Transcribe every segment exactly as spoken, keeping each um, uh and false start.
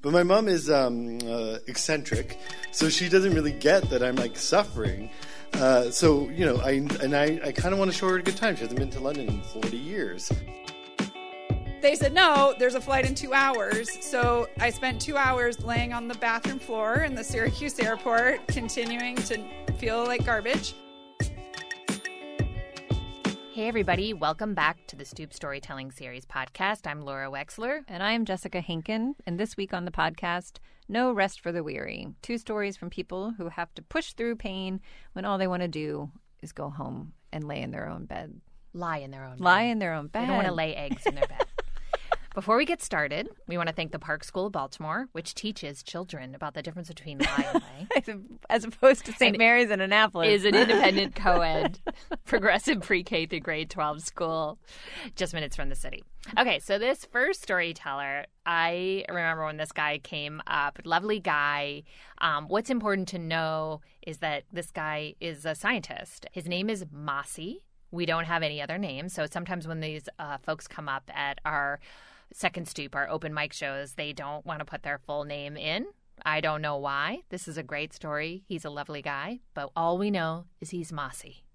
But my mom is um, uh, eccentric, so she doesn't really get that I'm like suffering. Uh, so, you know, I and I, I kind of want to show her a good time. She hasn't been to London in forty years. They said, no, there's a flight in two hours. So I spent two hours laying on the bathroom floor in the Syracuse airport, continuing to feel like garbage. Hey, everybody. Welcome back to the Stoop Storytelling Series podcast. I'm Laura Wexler. And I am Jessica Hinken. And this week on the podcast, No Rest for the Weary. Two stories from people who have to push through pain when all they want to do is go home and lay in their own bed. Lie in their own bed. Lie in their own bed. They don't want to lay eggs in their bed. Before we get started, we want to thank the Park School of Baltimore, which teaches children about the difference between lie and lay. As opposed to Saint Mary's in Annapolis. Is an independent co-ed progressive pre-K through grade twelve school just minutes from the city. Okay, so this first storyteller, I remember when this guy came up, lovely guy. Um, what's important to know is that this guy is a scientist. His name is Mossy. We don't have any other names, so sometimes when these uh, folks come up at our Second Stoop, our open mic shows, they don't want to put their full name in. I don't know why. This is a great story. He's a lovely guy, but all we know is he's Mossy.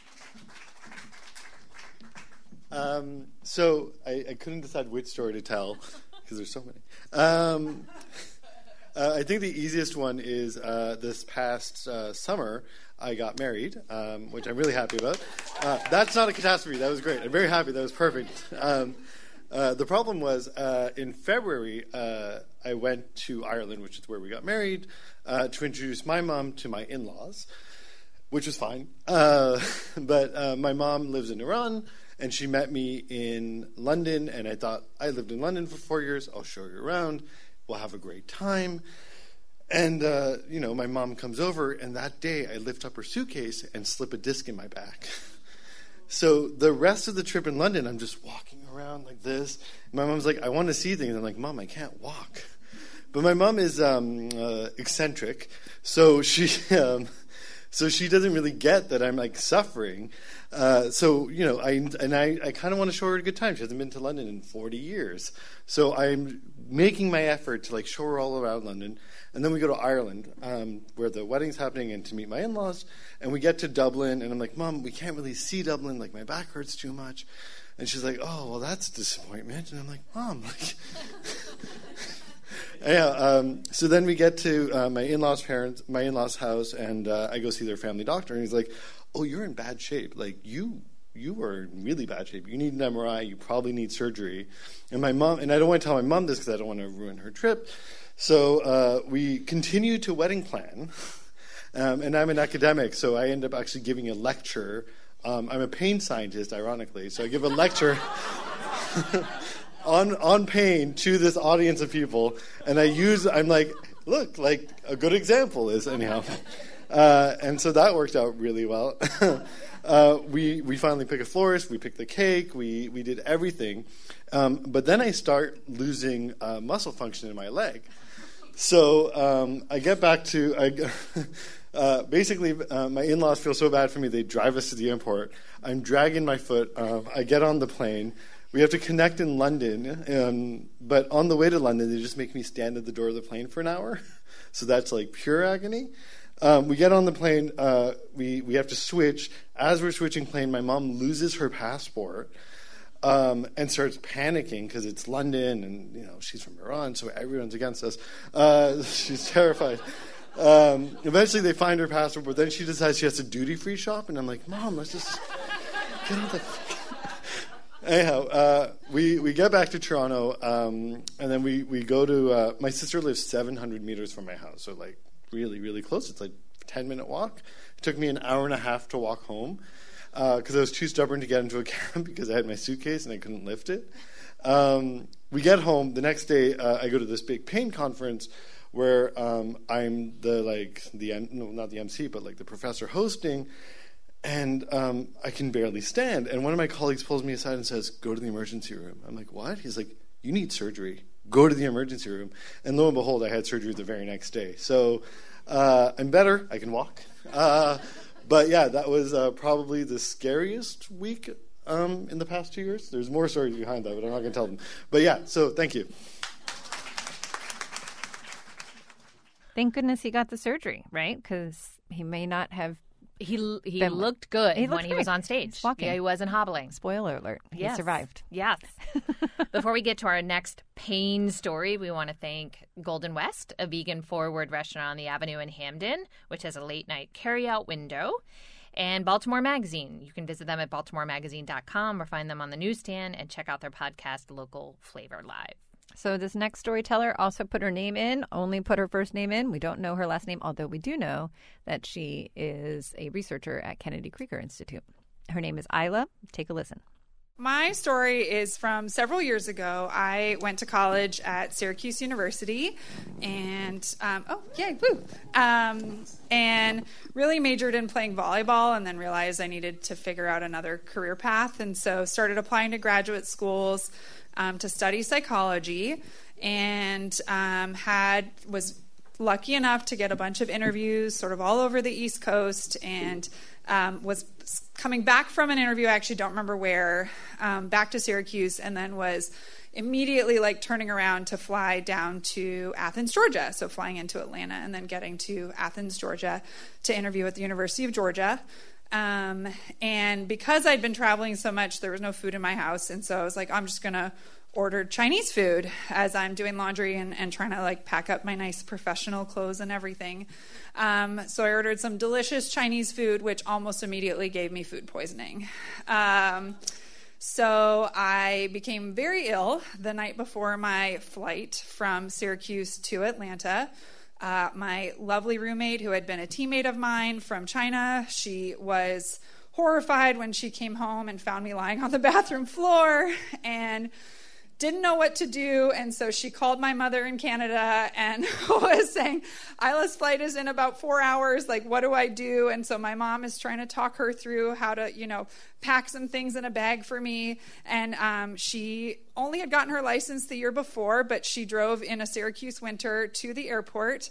Um, so I, I couldn't decide which story to tell because there's so many. Um, uh, I think the easiest one is uh, this past uh, summer, I got married, um, which I'm really happy about. Uh, that's not a catastrophe. That was great. I'm very happy. That was perfect. Um, uh, the problem was uh, in February, uh, I went to Ireland, which is where we got married, uh, to introduce my mom to my in-laws, which was fine. Uh, but uh, my mom lives in Iran, and she met me in London, and I thought, I lived in London for four years. I'll show you around. We'll have a great time. And, uh, you know, my mom comes over, and that day I lift up her suitcase and slip a disc in my back. So the rest of the trip in London, I'm just walking around like this. My mom's like, I want to see things. I'm like, Mom, I can't walk. But my mom is um, uh, eccentric, so she um, so she doesn't really get that I'm, like, suffering. Uh, so, you know, I and I, I kind of want to show her a good time. She hasn't been to London in forty years. So I'm making my effort to, like, show her all around London. And then we go to Ireland, um, where the wedding's happening, and to meet my in-laws. And we get to Dublin, and I'm like, Mom, we can't really see Dublin. Like, my back hurts too much. And she's like, oh, well, that's a disappointment. And I'm like, Mom, like... yeah, um, so then we get to uh, my in-laws' parents, my in-laws' house, and uh, I go see their family doctor. And he's like, oh, you're in bad shape. Like, you... you are in really bad shape. You need an M R I. You probably need surgery. And my mom, and I don't want to tell my mom this because I don't want to ruin her trip. So uh, we continue to wedding plan. Um, and I'm an academic, so I end up actually giving a lecture. Um, I'm a pain scientist, ironically. So I give a lecture on on pain to this audience of people. And I use, I'm like, look, like a good example is, anyhow. Uh, and so that worked out really well. Uh, we we finally pick a florist. We picked the cake. We we did everything, um, but then I start losing uh, muscle function in my leg. So um, I get back to I, uh, basically uh, my in-laws feel so bad for me. They drive us to the airport. I'm dragging my foot. Um, I get on the plane. We have to connect in London, um, but on the way to London, they just make me stand at the door of the plane for an hour. So that's like pure agony. Um, we get on the plane, uh, we, we have to switch. As we're switching plane, my mom loses her passport um, and starts panicking because it's London and, you know, she's from Iran, so everyone's against us. Uh, she's terrified. Um, eventually they find her passport, but then she decides she has to duty-free shop, and I'm like, Mom, let's just get on the... Anyhow, uh, we, we get back to Toronto, um, and then we, we go to... Uh, my sister lives seven hundred meters from my house, so, like, really, really close. It's like a ten-minute walk. It took me an hour and a half to walk home because uh, I was too stubborn to get into a cab because I had my suitcase and I couldn't lift it. Um, we get home. The next day, uh, I go to this big pain conference where um, I'm the, like, the no, not the M C, but, like, the professor hosting, and um, I can barely stand. And one of my colleagues pulls me aside and says, go to the emergency room. I'm like, what? He's like, you need surgery. Go to the emergency room. And lo and behold, I had surgery the very next day. So uh, I'm better. I can walk. Uh, but yeah, that was uh, probably the scariest week um, in the past two years. There's more stories behind that, but I'm not going to tell them. But yeah, so thank you. Thank goodness he got the surgery, right? Because he may not have. He he Been- looked good he looked when he was great. on stage. He's walking. Yeah, he wasn't hobbling. Spoiler alert. He Yes. survived. Yes. Before we get to our next pain story, we want to thank Golden West, a vegan-forward restaurant on the Avenue in Hamden, which has a late-night carry-out window, and Baltimore Magazine. You can visit them at baltimore magazine dot com or find them on the newsstand and check out their podcast, Local Flavor Live. So this next storyteller also put her name in, only put her first name in. We don't know her last name, although we do know that she is a researcher at Kennedy Krieger Institute. Her name is Isla. Take a listen. My story is from several years ago. I went to college at Syracuse University and, um, oh, yay, woo, um, and really majored in playing volleyball and then realized I needed to figure out another career path. And so started applying to graduate schools um, to study psychology and um, had was lucky enough to get a bunch of interviews sort of all over the East Coast and um, was coming back from an interview, I actually don't remember where, um, back to Syracuse, and then was immediately like turning around to fly down to Athens, Georgia. So flying into Atlanta and then getting to Athens, Georgia to interview at the University of Georgia. Um, and because I'd been traveling so much, there was no food in my house. And so I was like, I'm just going to order Chinese food as I'm doing laundry and, and trying to like pack up my nice professional clothes and everything. Um, so I ordered some delicious Chinese food, which almost immediately gave me food poisoning. Um, so I became very ill the night before my flight from Syracuse to Atlanta. Uh, my lovely roommate, who had been a teammate of mine from China, she was horrified when she came home and found me lying on the bathroom floor and didn't know what to do. And so she called my mother in Canada and was saying, Isla's flight is in about four hours. Like, what do I do? And so my mom is trying to talk her through how to, you know, pack some things in a bag for me. And um, she only had gotten her license the year before, but she drove in a Syracuse winter to the airport,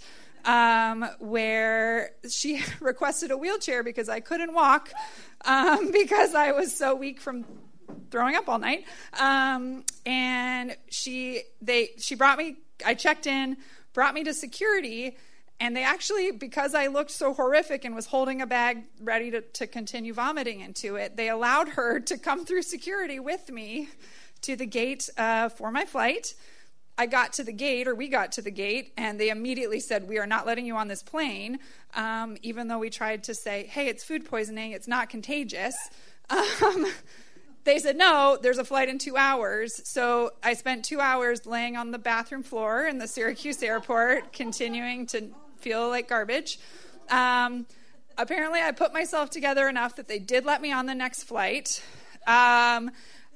um, where she requested a wheelchair because I couldn't walk um, because I was so weak from throwing up all night. Um, and she, they, she brought me, I checked in, brought me to security, and they actually, because I looked so horrific and was holding a bag ready to, to continue vomiting into it, they allowed her to come through security with me to the gate uh, for my flight. I got to the gate, or we got to the gate, and they immediately said, we are not letting you on this plane, um, even though we tried to say, hey, it's food poisoning, it's not contagious. Um, They said, no, there's a flight in two hours. So I spent two hours laying on the bathroom floor in the Syracuse airport, continuing to feel like garbage. Um, apparently, I put myself together enough that they did let me on the next flight. Um,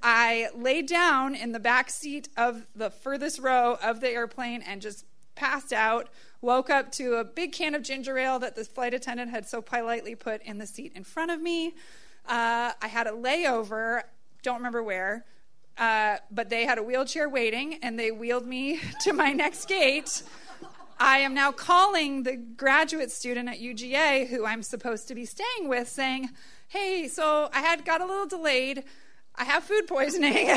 I laid down in the back seat of the furthest row of the airplane and just passed out, woke up to a big can of ginger ale that the flight attendant had so politely put in the seat in front of me. Uh, I had a layover. Don't remember where, uh, but they had a wheelchair waiting, and they wheeled me to my next gate. I am now calling the graduate student at U G A who I'm supposed to be staying with, saying, hey, so I had got a little delayed. I have food poisoning.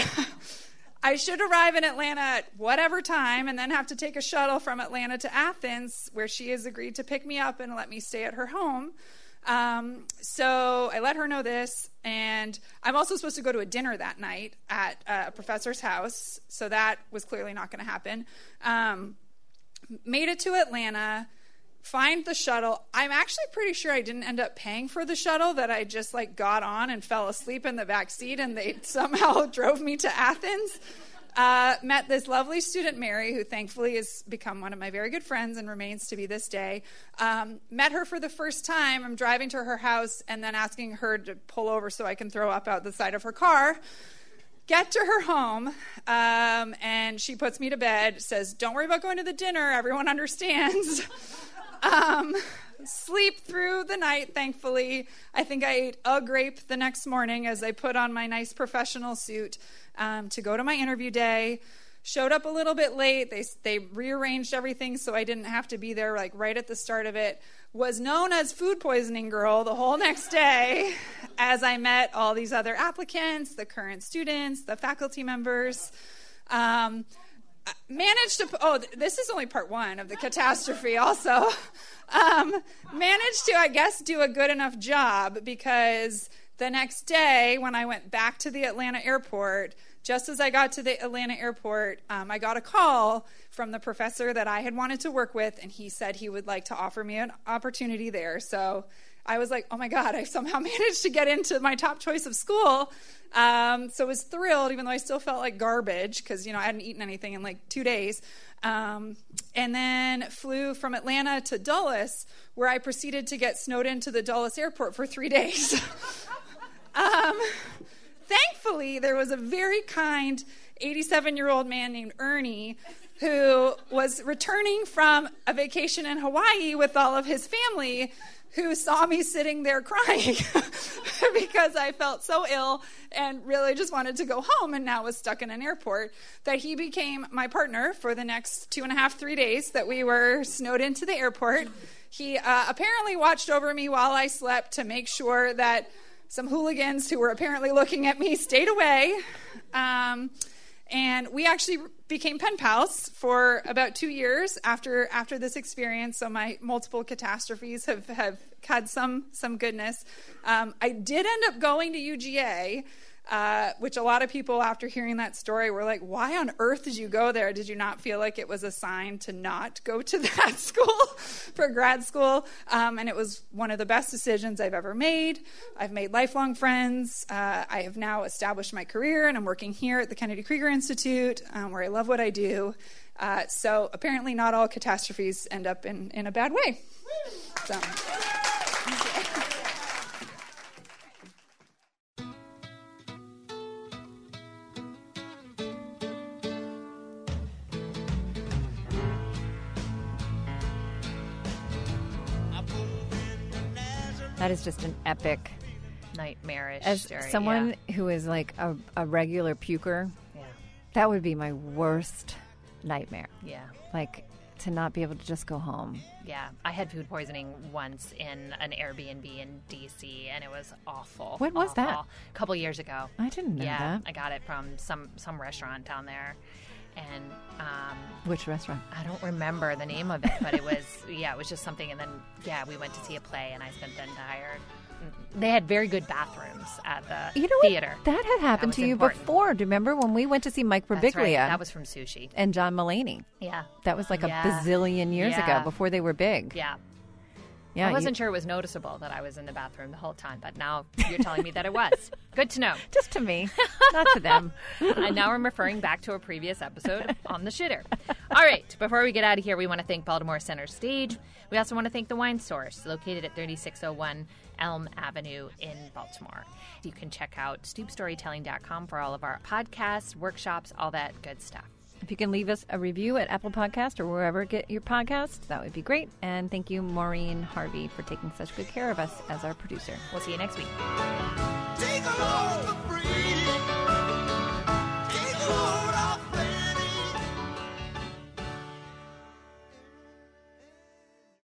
I should arrive in Atlanta at whatever time and then have to take a shuttle from Atlanta to Athens, where she has agreed to pick me up and let me stay at her home. Um, so I let her know this, and I'm also supposed to go to a dinner that night at uh, a professor's house, so that was clearly not going to happen. Um, made it to Atlanta, find the shuttle. I'm actually pretty sure I didn't end up paying for the shuttle, that I just like got on and fell asleep in the back seat, and they somehow drove me to Athens. Uh, met this lovely student, Mary, who thankfully has become one of my very good friends and remains to be this day. Um, met her for the first time. I'm driving to her house and then asking her to pull over so I can throw up out the side of her car. Get to her home, um, and she puts me to bed, says, don't worry about going to the dinner. Everyone understands. um, sleep through the night, thankfully. I think I ate a grape the next morning as I put on my nice professional suit um, to go to my interview day. Showed up a little bit late. They they rearranged everything so I didn't have to be there like right at the start of it. Was known as food poisoning girl the whole next day as I met all these other applicants, the current students, the faculty members. Um, managed to, oh, this is only part one of the catastrophe also. Um, managed to, I guess, do a good enough job because the next day when I went back to the Atlanta airport, just as I got to the Atlanta airport, um, I got a call from the professor that I had wanted to work with, and he said he would like to offer me an opportunity there. So I was like, oh my God, I somehow managed to get into my top choice of school. Um, so I was thrilled, even though I still felt like garbage because, you know, I hadn't eaten anything in like two days. Um, and then flew from Atlanta to Dulles, where I proceeded to get snowed into the Dulles airport for three days. um, thankfully, there was a very kind eighty-seven-year-old man named Ernie who was returning from a vacation in Hawaii with all of his family, who saw me sitting there crying because I felt so ill and really just wanted to go home and now was stuck in an airport, that he became my partner for the next two and a half, three days that we were snowed into the airport. He uh, apparently watched over me while I slept to make sure that some hooligans who were apparently looking at me stayed away. Um, And we actually became pen pals for about two years after after this experience. So my multiple catastrophes have, have had some some goodness. Um, I did end up going to U G A, uh, which a lot of people after hearing that story were like, why on earth did you go there? Did you not feel like it was a sign to not go to that school for grad school? Um, and it was one of the best decisions I've ever made. I've made lifelong friends. Uh, I have now established my career, and I'm working here at the Kennedy Krieger Institute, um, where I love what I do. Uh, so apparently not all catastrophes end up in, in a bad way. So. That is just an epic, nightmarish as story. someone yeah. who is like a, a regular puker, Yeah. that would be my worst nightmare. Yeah. Like, to not be able to just go home. Yeah. I had food poisoning once in an Airbnb in D C, and it was awful. When was awful. that? A couple years ago. I didn't know yeah, that. I got it from some, some restaurant down there. And um, Which restaurant? I don't remember the name of it, but it was, yeah, it was just something. And then, yeah, we went to see a play, and I spent the entire, they had very good bathrooms at the You know theater. what? That had happened That to was you important. before. Do you remember when we went to see Mike That's right. Birbiglia That was from Sushi. and John Mulaney? Yeah. That was like a Yeah. bazillion years Yeah. ago, before they were big. Yeah. Yeah, I wasn't you- sure it was noticeable that I was in the bathroom the whole time, but now you're telling me that it was. Good to know. Just to me, not to them. And now I'm referring back to a previous episode on the shitter. All right, before we get out of here, we want to thank Baltimore Center Stage. We also want to thank The Wine Source, located at thirty-six oh one Elm Avenue in Baltimore. You can check out stoop storytelling dot com for all of our podcasts, workshops, all that good stuff. If you can leave us a review at Apple Podcast or wherever you get your podcasts, that would be great. And thank you, Maureen Harvey, for taking such good care of us as our producer. We'll see you next week. Take a look